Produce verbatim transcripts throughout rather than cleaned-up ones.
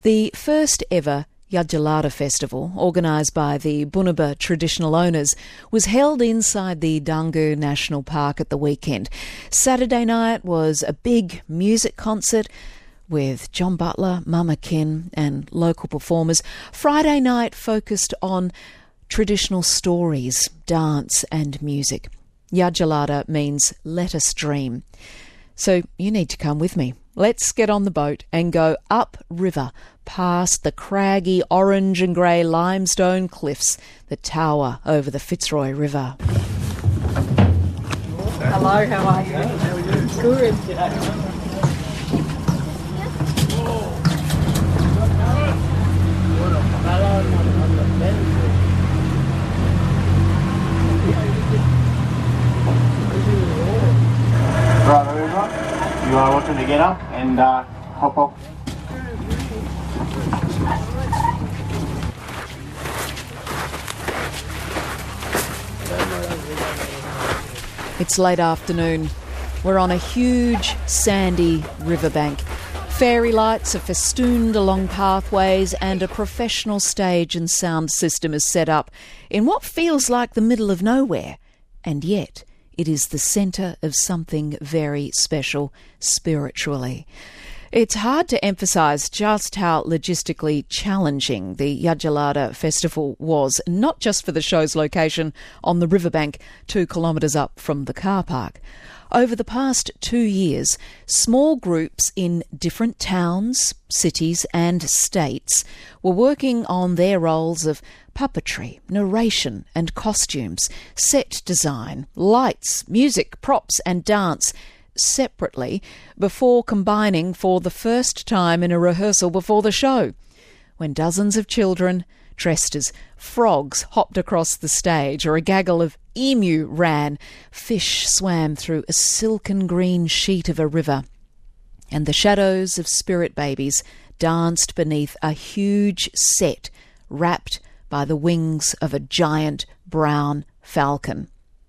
The first ever Yadjalada Festival, organised by the Bunuba traditional owners, was held inside the Dangu National Park at the weekend. Saturday night was a big music concert with John Butler, Mama Kin and local performers. Friday night focused on traditional stories, dance and music. Yadjalada means let us dream. So you need to come with me. Let's get on the boat and go upriver past the craggy orange and grey limestone cliffs that tower over the Fitzroy River. Hello, how are you? How are you? Good. Right, everyone, you are welcome to get up and uh, hop off. It's late afternoon. We're on a huge sandy riverbank. Fairy lights are festooned along pathways and a professional stage and sound system is set up in what feels like the middle of nowhere. And yet, it is the centre of something very special spiritually. It's hard to emphasise just how logistically challenging the Yadjalada Festival was, not just for the show's location on the riverbank two kilometres up from the car park. Over the past two years, small groups in different towns, cities and states were working on their roles of puppetry, narration and costumes, set design, lights, music, props and dance separately before combining for the first time in a rehearsal before the show, when dozens of children dressed as frogs hopped across the stage, or a gaggle of emu ran, fish swam through a silken green sheet of a river, and the shadows of spirit babies danced beneath a huge set wrapped by the wings of a giant brown falcon.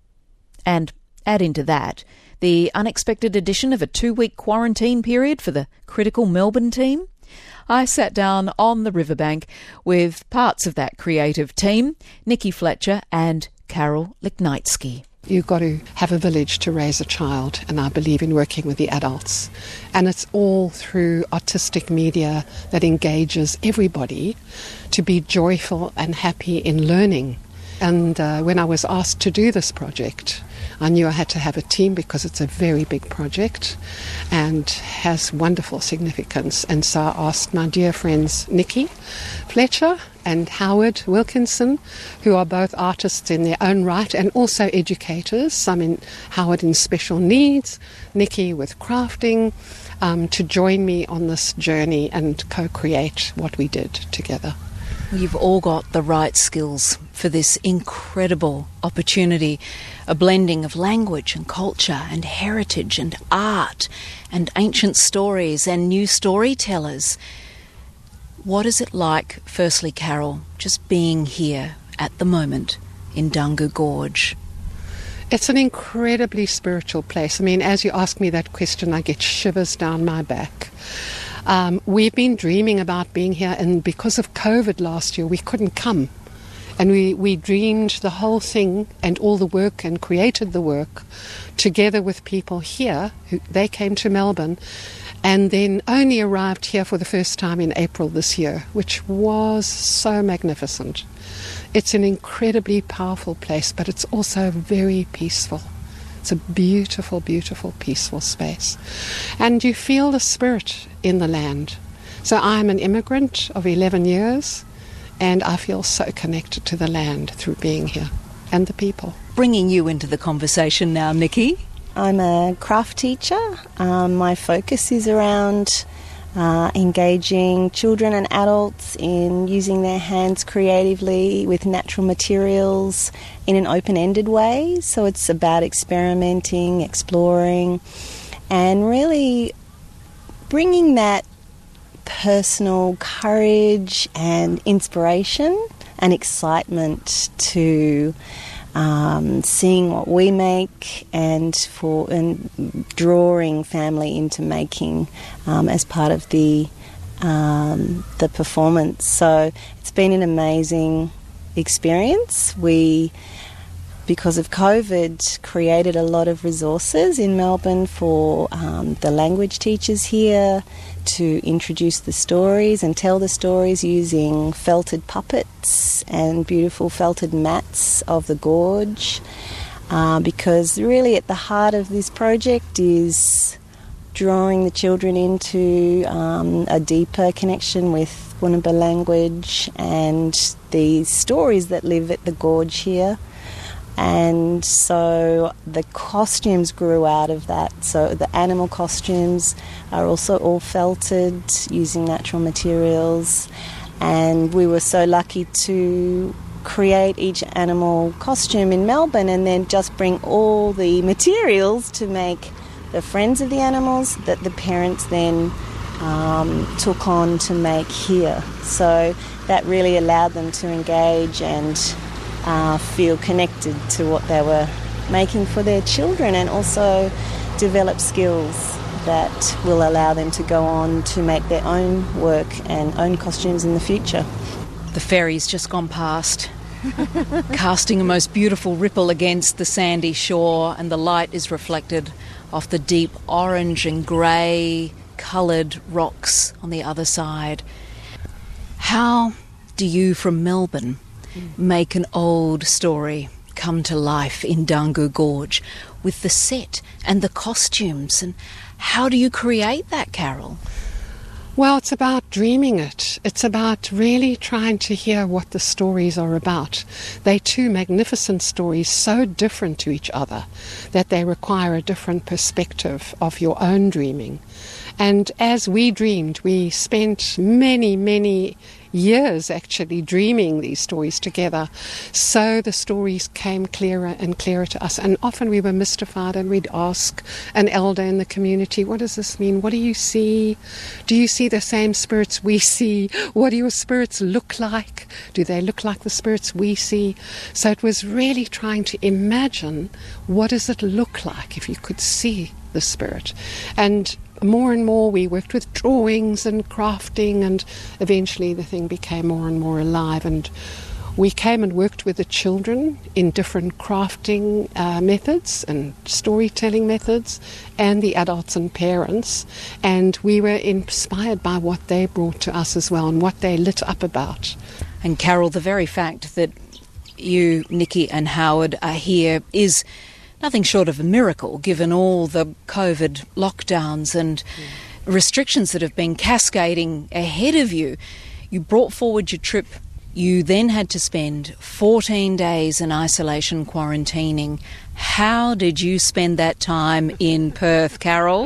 And add into that the unexpected addition of a two-week quarantine period for the critical Melbourne team. I sat down on the riverbank with parts of that creative team, Nikki Fletcher and Carol Licknitsky. You've got to have a village to raise a child, and I believe in working with the adults. And it's all through artistic media that engages everybody to be joyful and happy in learning. And uh, when I was asked to do this project, I knew I had to have a team because it's a very big project and has wonderful significance. And so I asked my dear friends Nikki Fletcher and Howard Wilkinson, who are both artists in their own right and also educators, some in Howard in special needs, Nikki with crafting, um, to join me on this journey and co-create what we did together. You've all got the right skills for this incredible opportunity, a blending of language and culture and heritage and art and ancient stories and new storytellers. What is it like, firstly, Carol, just being here at the moment in Dangu Gorge? It's an incredibly spiritual place. I mean, as you ask me that question, I get shivers down my back. Um, we've been dreaming about being here, and because of COVID last year, we couldn't come. And we, we dreamed the whole thing and all the work and created the work together with people here. Who, they came to Melbourne and then only arrived here for the first time in April this year, which was so magnificent. It's an incredibly powerful place, but it's also very peaceful. It's a beautiful, beautiful, peaceful space. And you feel the spirit in the land. So I'm an immigrant of eleven years, and I feel so connected to the land through being here and the people. Bringing you into the conversation now, Nikki. I'm a craft teacher. Um, my focus is around uh, engaging children and adults in using their hands creatively with natural materials in an open-ended way. So it's about experimenting, exploring, and really bringing that personal courage and inspiration and excitement to um, seeing what we make and for and drawing family into making um, as part of the um, the performance. So it's been an amazing experience. We, because of COVID, created a lot of resources in Melbourne for um, the language teachers here to introduce the stories and tell the stories using felted puppets and beautiful felted mats of the gorge, uh, because really at the heart of this project is drawing the children into um, a deeper connection with Woonamba language and the stories that live at the gorge here. And so the costumes grew out of that. So the animal costumes are also all felted using natural materials. And we were so lucky to create each animal costume in Melbourne and then just bring all the materials to make the friends of the animals that the parents then um, took on to make here. So that really allowed them to engage and Uh, feel connected to what they were making for their children, and also develop skills that will allow them to go on to make their own work and own costumes in the future. The ferry's just gone past, casting a most beautiful ripple against the sandy shore, and the light is reflected off the deep orange and grey coloured rocks on the other side. How do you from Melbourne make an old story come to life in Darngoo Gorge with the set and the costumes? And how do you create that, Carol? Well, it's about dreaming it. It's about really trying to hear what the stories are about. They're two magnificent stories, so different to each other that they require a different perspective of your own dreaming. And as we dreamed, we spent many, many years actually dreaming these stories together. So the stories came clearer and clearer to us. And often we were mystified, and we'd ask an elder in the community, what does this mean? What do you see? Do you see the same spirits we see? What do your spirits look like? Do they look like the spirits we see? So it was really trying to imagine, what does it look like if you could see the spirit? And more and more we worked with drawings and crafting, and eventually the thing became more and more alive. And we came and worked with the children in different crafting uh, methods and storytelling methods, and the adults and parents, and we were inspired by what they brought to us as well and what they lit up about. And Carol, the very fact that you, Nikki and Howard are here is nothing short of a miracle, given all the COVID lockdowns and mm. restrictions that have been cascading ahead of you. You brought forward your trip. You then had to spend fourteen days in isolation quarantining. How did you spend that time in Perth, Carol?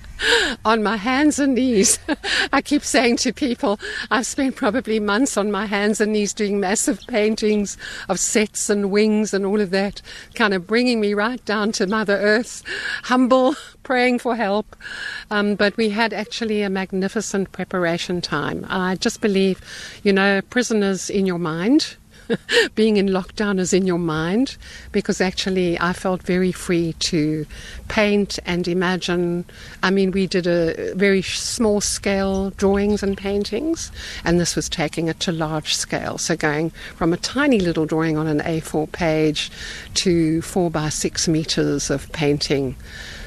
On my hands and knees. I keep saying to people, I've spent probably months on my hands and knees doing massive paintings of sets and wings and all of that, kind of bringing me right down to Mother Earth, humble, praying for help. Um, but we had actually a magnificent preparation time. I just believe, you know, prisoners in your mind. Being in lockdown is in your mind, because actually I felt very free to paint and imagine. I mean, we did a very small scale drawings and paintings, and this was taking it to large scale. So going from a tiny little drawing on an A four page to four by six meters of painting.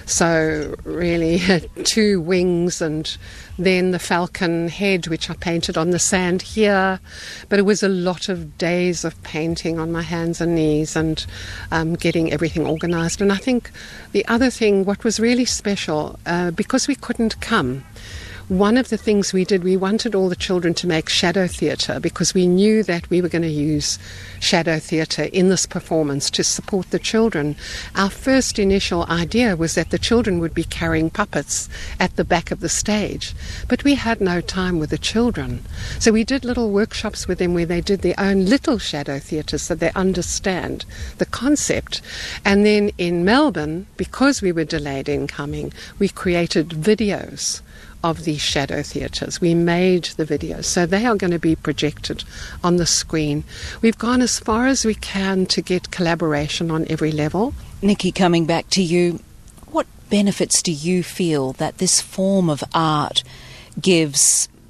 So really two wings, and then the falcon head, which I painted on the sand here. But it was a lot of days of painting on my hands and knees and um, getting everything organised. And I think the other thing, what was really special, uh, because we couldn't come, one of the things we did, we wanted all the children to make shadow theatre, because we knew that we were going to use shadow theatre in this performance to support the children. Our first initial idea was that the children would be carrying puppets at the back of the stage, but we had no time with the children. So we did little workshops with them where they did their own little shadow theatre so they understand the concept. And then in Melbourne, because we were delayed in coming, we created videos of these shadow theatres. We made the videos, so they are going to be projected on the screen. We've gone as far as we can to get collaboration on every level. Nikki, coming back to you, what benefits do you feel that this form of art gives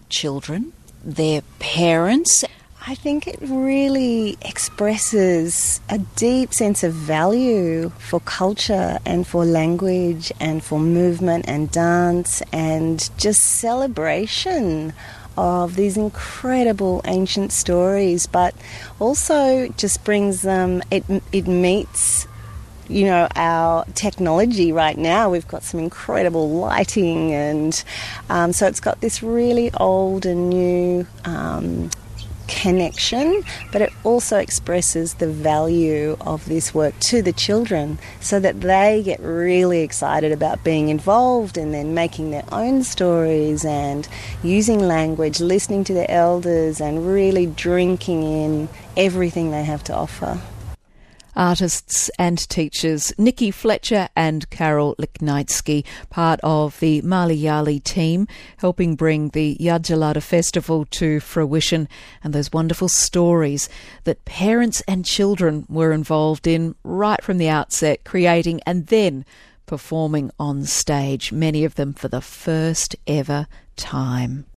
children, their parents. I think it really expresses a deep sense of value for culture and for language and for movement and dance and just celebration of these incredible ancient stories, but also just brings them, it, it meets, you know, our technology right now. We've got some incredible lighting, and um, so it's got this really old and new um, connection, but it also expresses the value of this work to the children so that they get really excited about being involved and then making their own stories and using language, listening to their elders and really drinking in everything they have to offer. Artists and teachers Nikki Fletcher and Carol Liknitsky, part of the Malayali team, helping bring the Yadjalada Festival to fruition, and those wonderful stories that parents and children were involved in right from the outset, creating and then performing on stage, many of them for the first ever time.